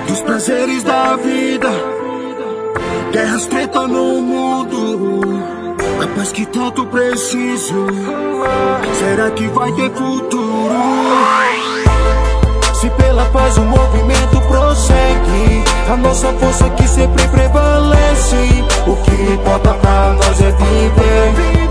dos prazeres da vida, guerras, treta no mundo, a paz que tanto preciso. Será que vai ter futuro? Se pela paz o movimento prossegue, a nossa força que sempre prevalece. O que importa pra nós é viver.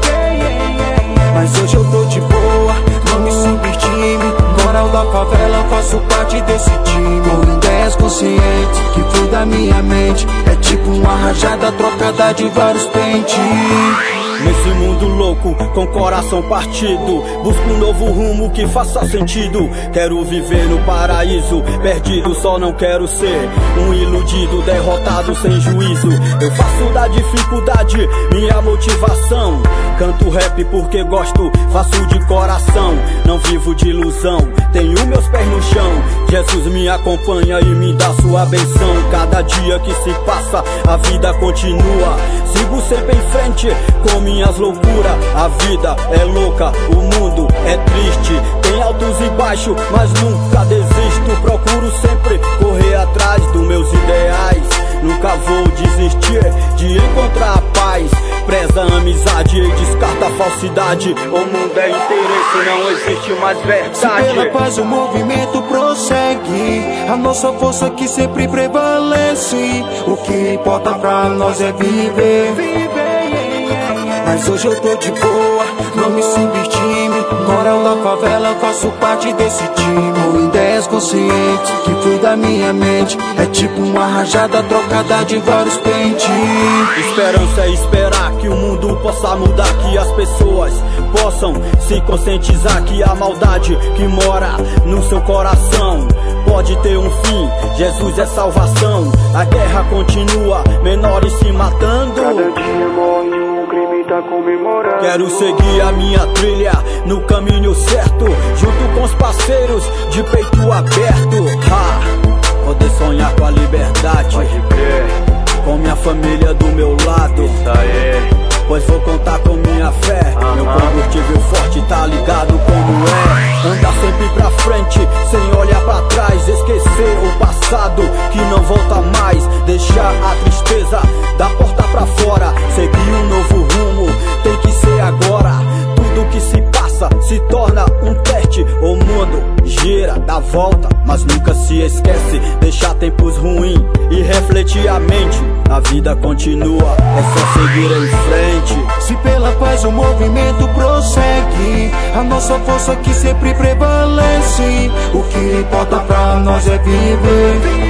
Mas hoje eu tô de boa, não me subestime. Moral da favela, faço parte desse time. Com ideias conscientes que flui da minha mente. É tipo uma rajada trocada de vários pentes. Nesse mundo louco, com coração partido, busco um novo rumo que faça sentido. Quero viver no paraíso, perdido só não quero ser um iludido, derrotado sem juízo. Eu faço da dificuldade minha motivação. Canto rap porque gosto, faço de coração. Não vivo de ilusão, tenho meus pés no chão. Jesus me acompanha e me dá sua benção. Cada dia que se passa, a vida continua. Sigo sempre em frente com minhas loucuras. A vida é louca, o mundo é triste. Tem altos e baixos, mas nunca desisto. Procuro sempre correr atrás dos meus ideais. Nunca vou desistir de encontrar a paz. Preza a amizade e descarta a falsidade. O mundo é interesse, não existe mais verdade. Se pela paz o movimento prossegue, a nossa força que sempre prevalece. O que importa pra nós é viver. Mas hoje eu tô de boa, não me subestime. Moral da favela, faço parte desse time. Com ideias conscientes que flui da minha mente. É tipo uma rajada trocada de vários pentes. Esperança é esperar que o mundo possa mudar, que as pessoas possam se conscientizar que a maldade que mora no seu coração pode ter um fim. Jesus é salvação. A guerra continua, menores se matando. Cada dia morre um crime, tá comemorando. Quero seguir a minha trilha no caminho certo, junto com os parceiros de peito aberto. Poder sonhar com a liberdade, Pode crer, com minha família do meu lado. isso aí. Pois vou contar com minha fé. Meu combustível forte tá ligado como é. Andar sempre pra frente, sem olhar pra trás. Esquecer o passado que não volta mais. Deixar a tristeza da porta pra fora. Seguir um novo rumo, tem que ser agora. Tudo que se passa se torna um teste. O mundo gira, dá volta, mas nunca se esquece. Deixar tempos ruins e refletir a mente. A vida continua, é só seguir em frente. Se pela paz o movimento prossegue, a nossa força que sempre prevalece. O que importa pra nós é viver.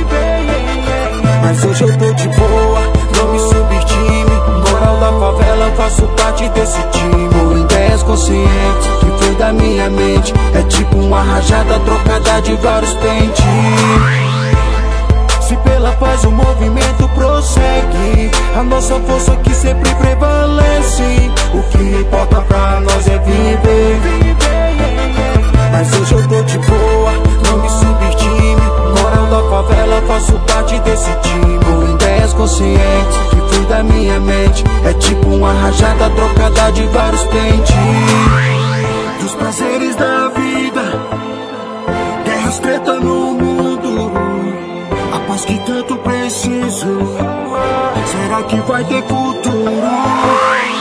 Mas hoje eu tô de boa, não me subestime. Moral da favela, faço parte desse time. Com ideias conscientes que flui da minha mente. É tipo uma rajada trocada de vários pentes. Se pela paz o movimento prossegue, a nossa força que sempre prevalece. O que importa pra nós é viver. Mas hoje eu tô de boa, não me subestime. Moral da favela, faço parte desse time. Com ideias conscientes que flui da minha mente. É tipo uma rajada trocada de vários pentes. Dos prazeres da vida, guerras, treta no mundo, a paz que tanto preciso. Será que vai ter futuro?